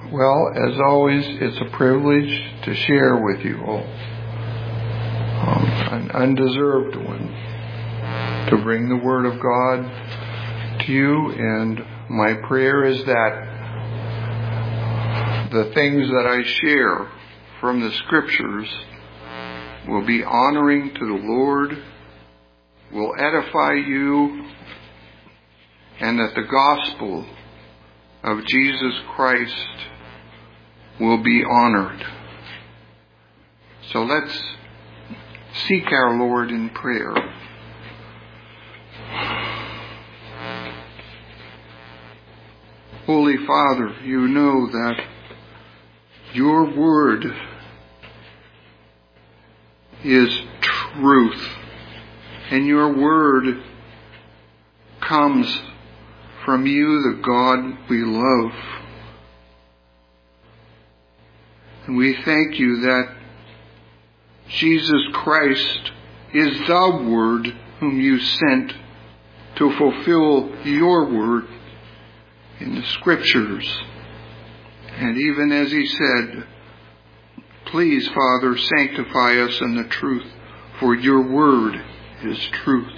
Well, as always, it's a privilege to share with you all. An undeserved one. To bring the Word of God to you, and my prayer is that the things that I share from the Scriptures will be honoring to the Lord, will edify you, and that the gospel of Jesus Christ will be honored. So let's seek our Lord in prayer. Holy Father, you know that your word is truth, and your word comes from you, the God we love. And we thank you that Jesus Christ is the Word whom you sent to fulfill your word in the Scriptures. And even as he said, please, Father, sanctify us in the truth, for your word is truth.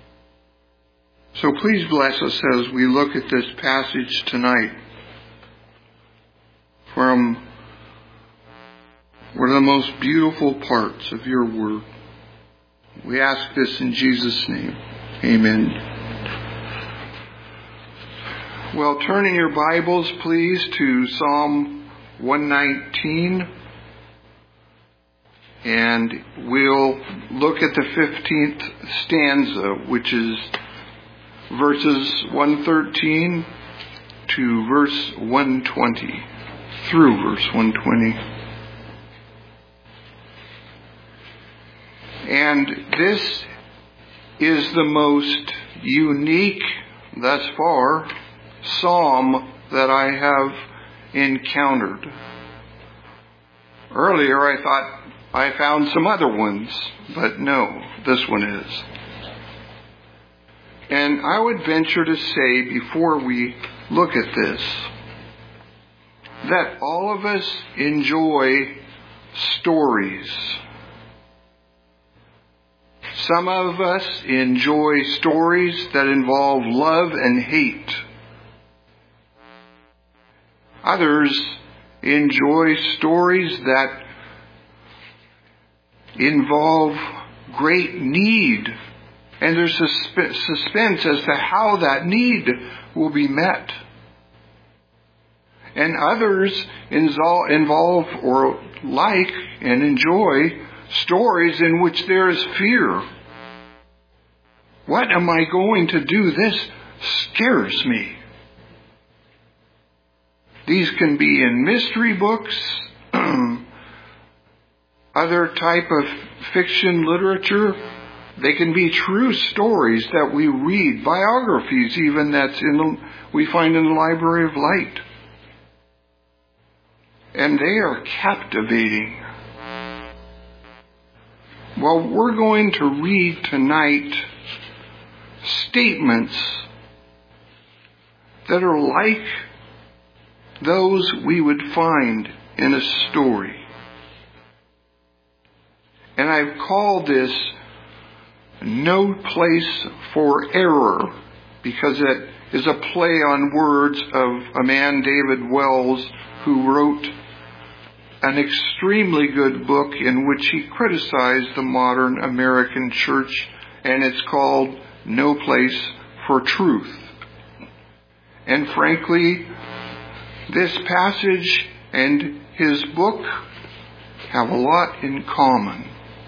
So please bless us as we look at this passage tonight from one of the most beautiful parts of your word. We ask this in Jesus' name. Amen. Well, turn in your Bibles, please, to Psalm 119. And we'll look at the 15th stanza, which is verses 113 to verse 120, through verse 120. And this is the most unique, thus far, psalm that I have encountered. Earlier I thought I found some other ones, but no, this one is. And I would venture to say, before we look at this, that all of us enjoy stories. Some of us enjoy stories that involve love and hate. Others enjoy stories that involve great need, and there's suspense as to how that need will be met. And others involve or like and enjoy stories in which there is fear. What am I going to do? This scares me. These can be in mystery books, other type of fiction literature. They can be true stories that we read, biographies even we find in the Library of Light. And they are captivating. Well, we're going to read tonight statements that are like those we would find in a story. And I've called this No Place for Error, because it is a play on words of a man, David Wells, who wrote an extremely good book in which he criticized the modern American church, and it's called No Place for Truth. And frankly, this passage and his book have a lot in common.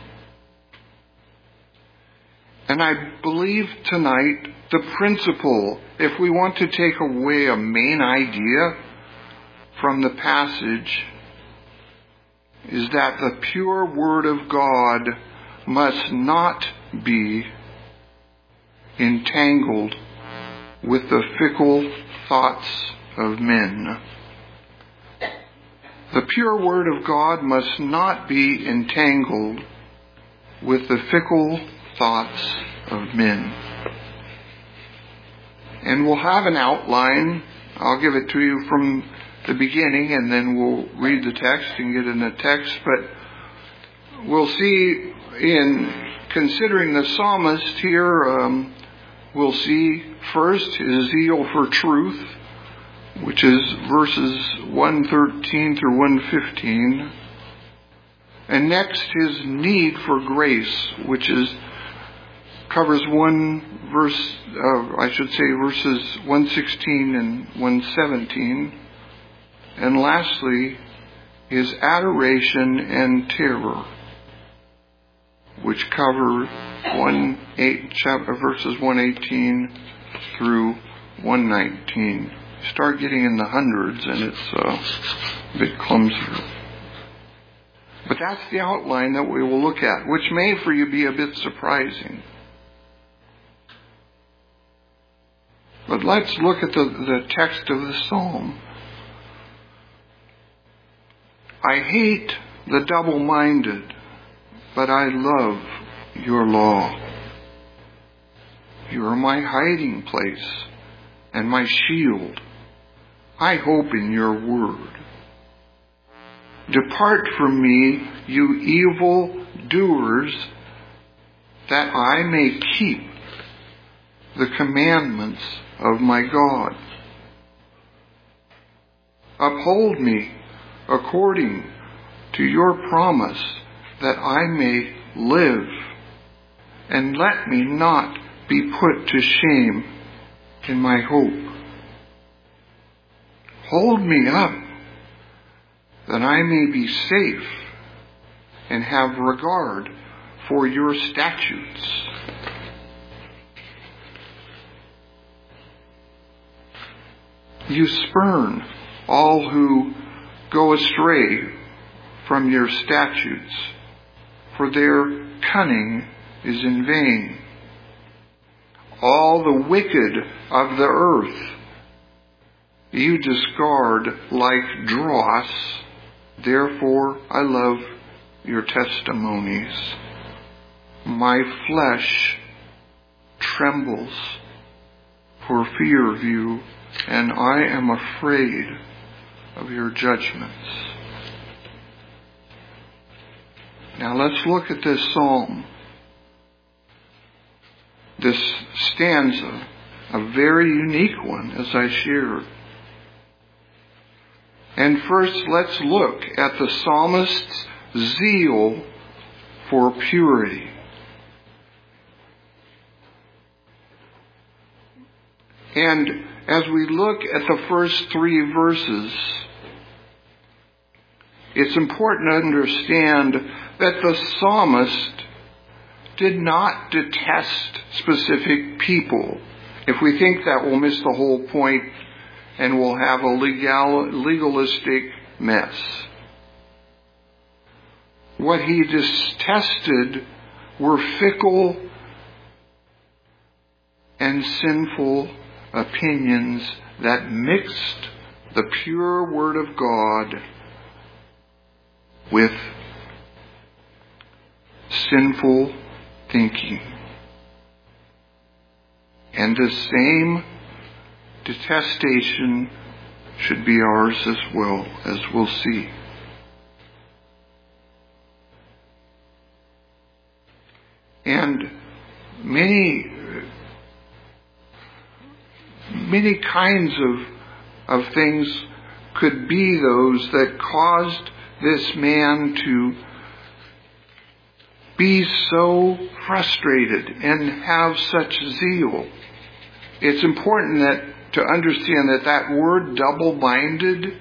And I believe tonight the principle, if we want to take away a main idea from the passage, is that the pure Word of God must not be entangled with the fickle thoughts of men. The pure Word of God must not be entangled with the fickle thoughts of men. And we'll have an outline. I'll give it to you from the beginning, and then we'll read the text and get in the text. But we'll see in considering the psalmist here, we'll see first his zeal for truth, which is verses 113 through 115. And next, his need for grace, which covers verses 116 and 117. And lastly, his adoration and terror, which cover verses 118 through 119. Start getting in the hundreds, and it's a bit clumsier. But that's the outline that we will look at, which may for you be a bit surprising. But let's look at the text of the psalm. I hate the double-minded, but I love your law. You are my hiding place and my shield. I hope in your word. Depart from me, you evil doers, that I may keep the commandments of my God. Uphold me according to your promise, that I may live, and let me not be put to shame in my hope. Hold me up, that I may be safe and have regard for your statutes. You spurn all who go astray from your statutes, for their cunning is in vain. All the wicked of the earth you discard like dross. Therefore I love your testimonies. My flesh trembles for fear of you, and I am afraid of your judgments. Now let's look at this psalm. This stanza, a very unique one, as I shared. And first, let's look at the psalmist's zeal for purity. And as we look at the first three verses, it's important to understand that the psalmist did not detest specific people. If we think that, we'll miss the whole point and we'll have a legalistic mess. What he detested were fickle and sinful opinions that mixed the pure Word of God with sinful thinking. And the same detestation should be ours as well, as we'll see. And many kinds of things could be those that caused this man to be so frustrated and have such zeal. It's important to understand that word double-minded,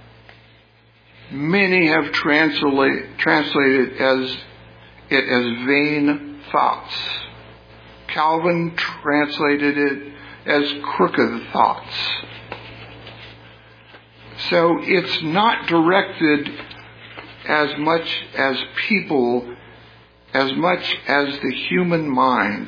many have translated it as vain thoughts. Calvin translated it as crooked thoughts. So it's not directed as much as people, as much as the human mind.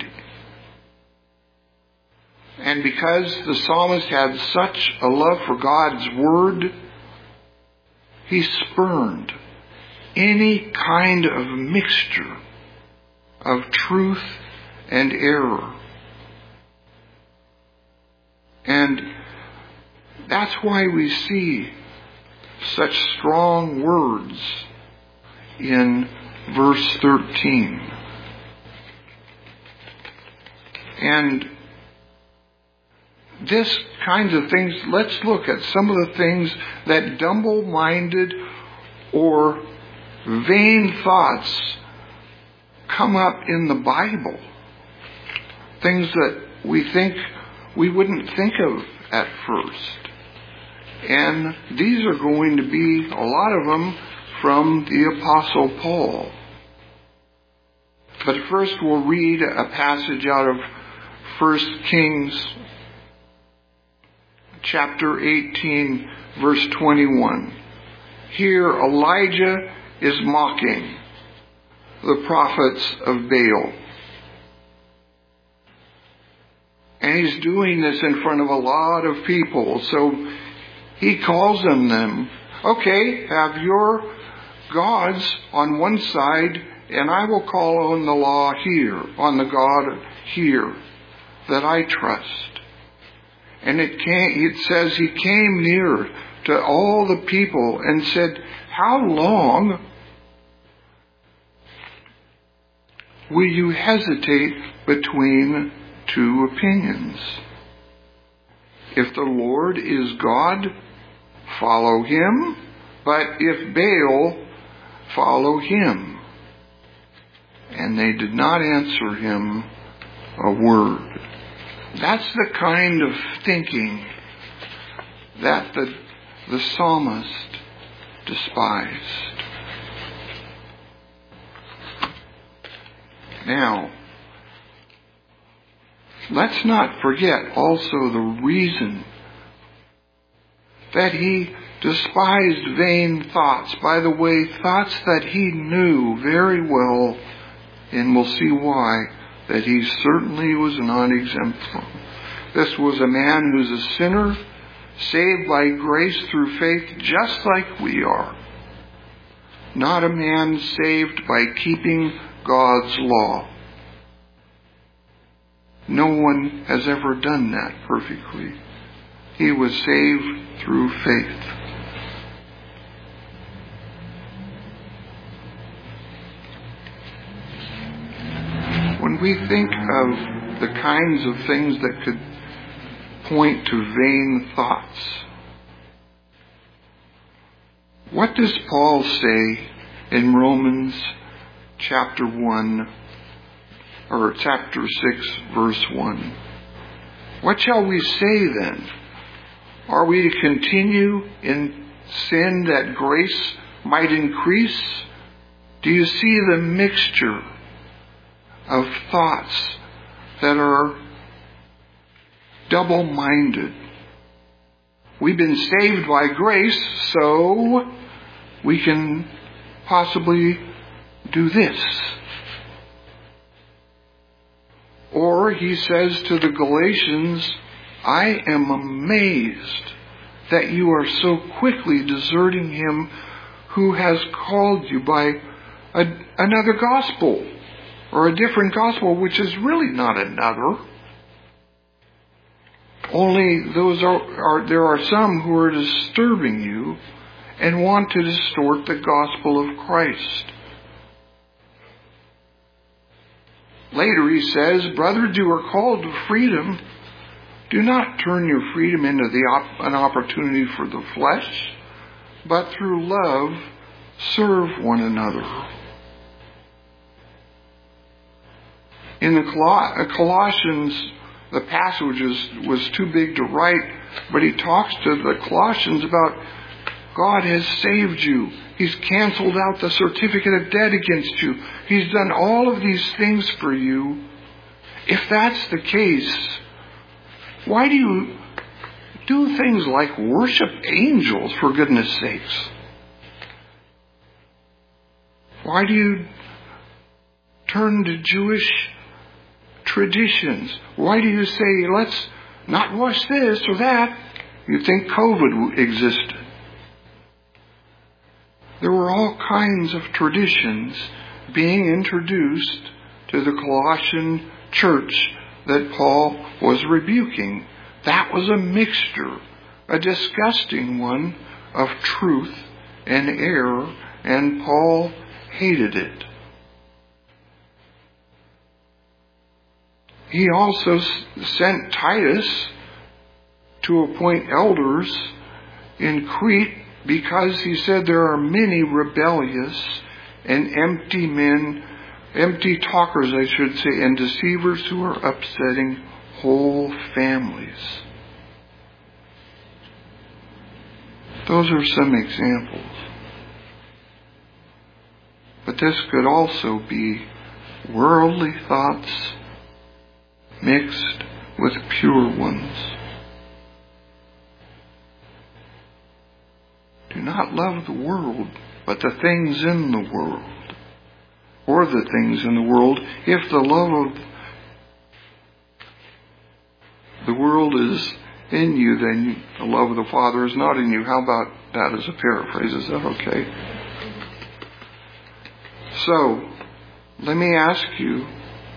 And because the psalmist had such a love for God's Word, he spurned any kind of mixture of truth and error. And that's why we see such strong words in verse 13. And this kinds of things, let's look at some of the things that double-minded or vain thoughts come up in the Bible. Things that we wouldn't think of at first. And these are going to be, a lot of them, from the Apostle Paul. But first we'll read a passage out of 1 Kings chapter 18, verse 21. Here Elijah is mocking the prophets of Baal. And he's doing this in front of a lot of people. So he calls on them, okay, have your gods on one side, and I will call on the law here, on the God here that I trust. And it says he came near to all the people and said, how long will you hesitate between two opinions? If the Lord is God, follow him. But if Baal, follow him. And they did not answer him a word. That's the kind of thinking that the psalmist despised. Now, let's not forget also the reason that he despised vain thoughts. By the way, thoughts that he knew very well, and we'll see why, that he certainly was not exempt from. This was a man who's a sinner, saved by grace through faith, just like we are. Not a man saved by keeping God's law. No one has ever done that perfectly. He was saved through faith. When we think of the kinds of things that could point to vain thoughts, what does Paul say in Romans chapter 1 or chapter 6 verse 1? What shall we say then? Are we to continue in sin that grace might increase? Do you see the mixture of thoughts that are double-minded? We've been saved by grace, so we can possibly do this. Or he says to the Galatians, I am amazed that you are so quickly deserting him who has called you by another gospel, or a different gospel, which is really not another. Only there are some who are disturbing you and want to distort the gospel of Christ. Later he says, brothers, you are called to freedom. Do not turn your freedom into an opportunity for the flesh, but through love serve one another. In the Colossians, the passage was too big to write, but he talks to the Colossians about God has saved you. He's canceled out the certificate of debt against you. He's done all of these things for you. If that's the case, why do you do things like worship angels, for goodness sakes? Why do you turn to Jewish traditions? Why do you say, let's not wash this or that? You think COVID existed. There were all kinds of traditions being introduced to the Colossian church that Paul was rebuking. That was a mixture, a disgusting one, of truth and error, and Paul hated it. He also sent Titus to appoint elders in Crete because he said there are many rebellious and empty men, empty talkers, I should say, and deceivers who are upsetting whole families. Those are some examples. But this could also be worldly thoughts mixed with pure ones. Do not love the world, but the things in the world, or the things in the world. If the love of the world is in you, then the love of the Father is not in you. How about that as a paraphrase? Is that okay? So, let me ask you,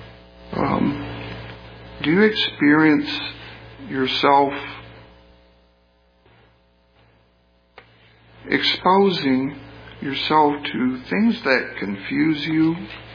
do you experience yourself exposing yourself to things that confuse you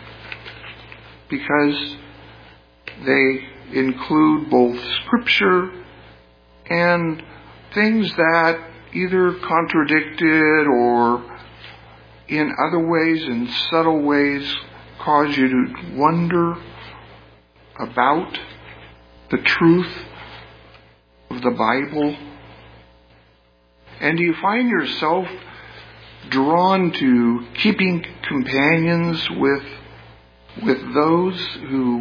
because they include both Scripture and things that either contradicted or in other ways, in subtle ways, cause you to wonder about the truth of the Bible? And do you find yourself drawn to keeping companions with those who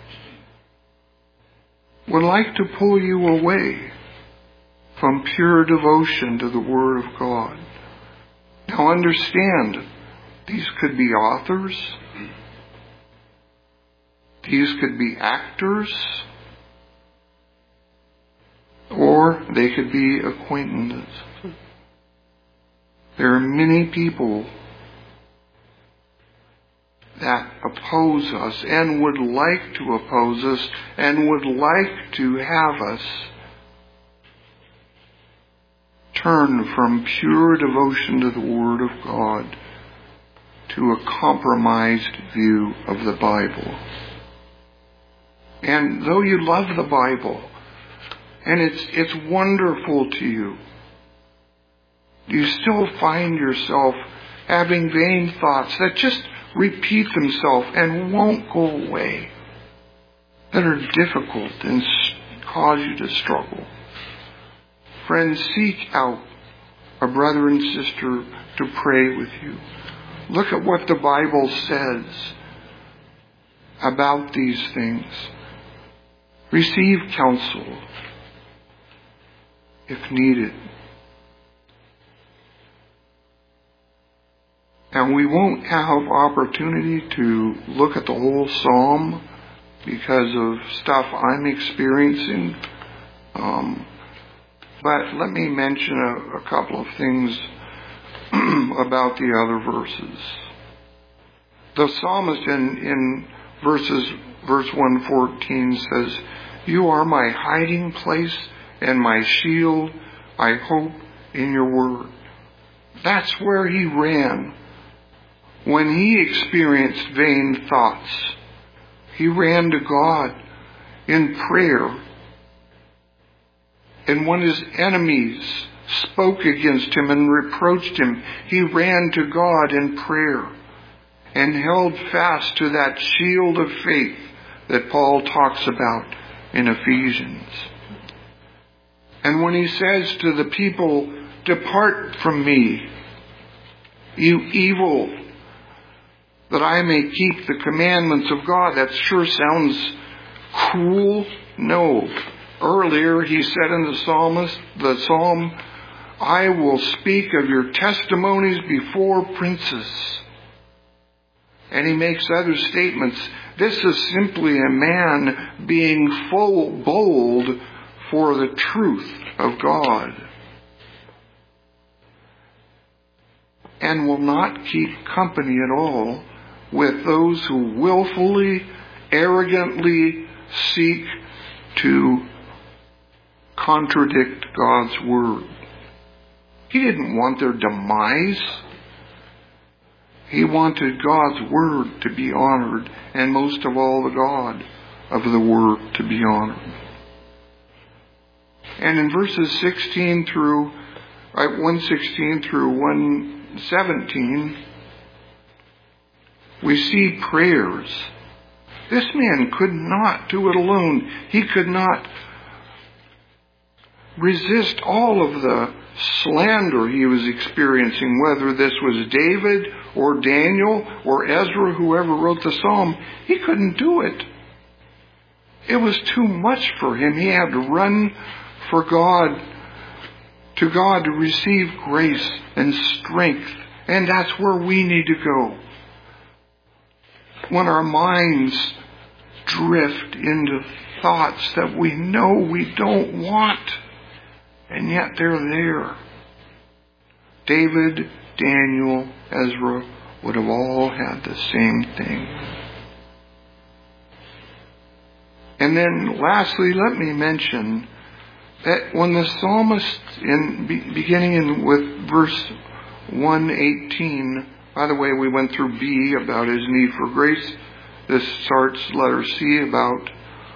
would like to pull you away from pure devotion to the Word of God? Now understand, these could be authors, these could be actors, or they could be acquaintances. There are many people that oppose us and would like to oppose us and would like to have us turn from pure devotion to the Word of God to a compromised view of the Bible. And though you love the Bible, and it's wonderful to you, you still find yourself having vain thoughts that just repeat themselves and won't go away, that are difficult and cause you to struggle. Friends, seek out a brother and sister to pray with you. Look at what the Bible says about these things. Receive counsel if needed. And we won't have opportunity to look at the whole psalm because of stuff I'm experiencing. But let me mention a couple of things about the other verses. The psalmist in verse 114 says, "You are my hiding place and my shield. I hope in your word." That's where he ran when he experienced vain thoughts. He ran to God in prayer. And when his enemies spoke against him and reproached him, he ran to God in prayer and held fast to that shield of faith that Paul talks about in Ephesians. And when he says to the people, "Depart from me, you evil, that I may keep the commandments of God," that sure sounds cruel. No. Earlier he said in the psalm, "I will speak of your testimonies before princes." And he makes other statements. This is simply a man being bold for the truth of God, and will not keep company at all with those who willfully, arrogantly seek to contradict God's word. He didn't want their demise. He wanted God's Word to be honored, and most of all, the God of the Word to be honored. And in verses 116 through 117, we see prayers. This man could not do it alone. He could not resist all of the slander he was experiencing, whether this was David or Daniel or Ezra, whoever wrote the psalm. He couldn't do it. It was too much for him. He had to run for God, to God, to receive grace and strength. And that's where we need to go. When our minds drift into thoughts that we know we don't want, and yet they're there. David, Daniel, Ezra would have all had the same thing. And then lastly, let me mention that when the psalmist, beginning with verse 118, by the way, we went through B about his need for grace. This starts letter C about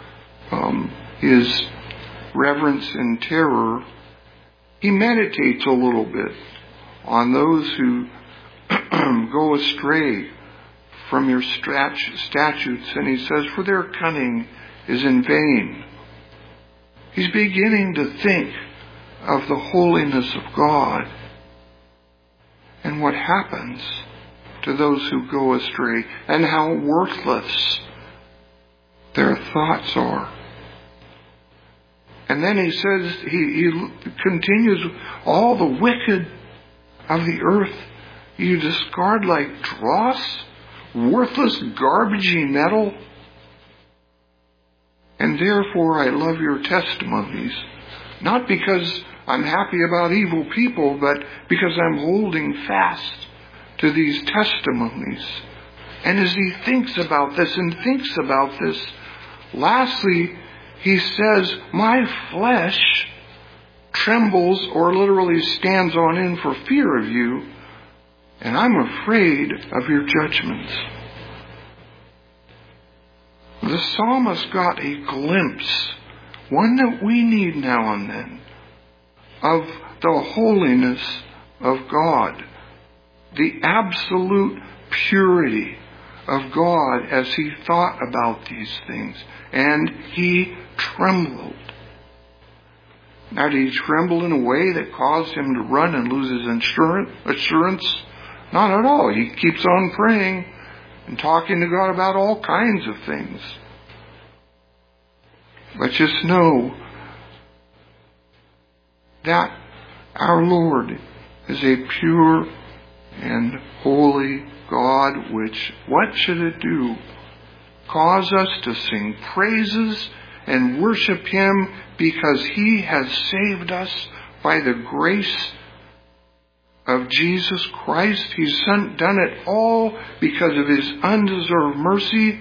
his reverence and terror. He meditates a little bit on those who go astray from your statutes. And he says, for their cunning is in vain. He's beginning to think of the holiness of God and what happens to those who go astray and how worthless their thoughts are. And then he says, he continues, all the wicked of the earth you discard like dross, worthless, garbagey metal. And therefore I love your testimonies, not because I'm happy about evil people, but because I'm holding fast to these testimonies. And as he thinks about this, lastly, he says, my flesh trembles, or literally stands on end for fear of you, and I'm afraid of your judgments. The psalmist got a glimpse, one that we need now and then, of the holiness of God, the absolute purity of God as he thought about these things. And he trembled. Now, did he tremble in a way that caused him to run and lose his assurance? Not at all. He keeps on praying and talking to God about all kinds of things. But just know that our Lord is a pure and holy God, which, what should it do? Cause us to sing praises and worship Him because He has saved us by the grace of Jesus Christ. He's done it all because of His undeserved mercy.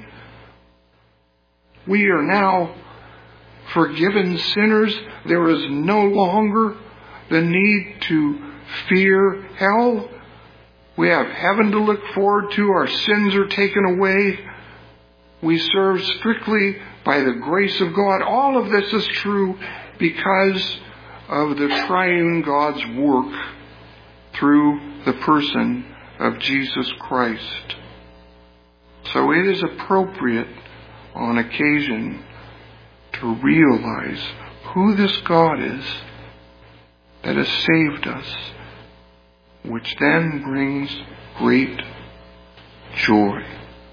We are now forgiven sinners. There is no longer the need to fear hell. We have heaven to look forward to. Our sins are taken away. We serve strictly by the grace of God. All of this is true because of the triune God's work through the person of Jesus Christ. So it is appropriate on occasion to realize who this God is that has saved us, which then brings great joy.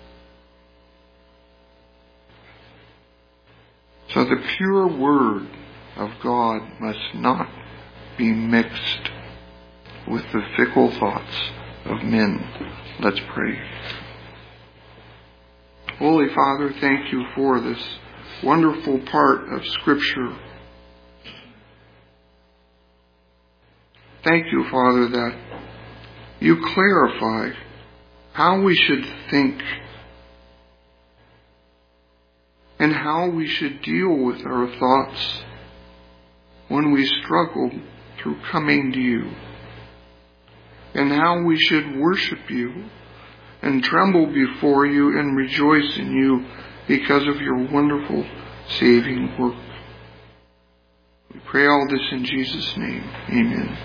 So the pure word of God must not be mixed with the fickle thoughts of men. Let's pray. Holy Father, thank you for this wonderful part of Scripture. Thank you, Father, that you clarify how we should think and how we should deal with our thoughts when we struggle through coming to you. and how we should worship you and tremble before you and rejoice in you because of your wonderful saving work. We pray all this in Jesus' name. Amen.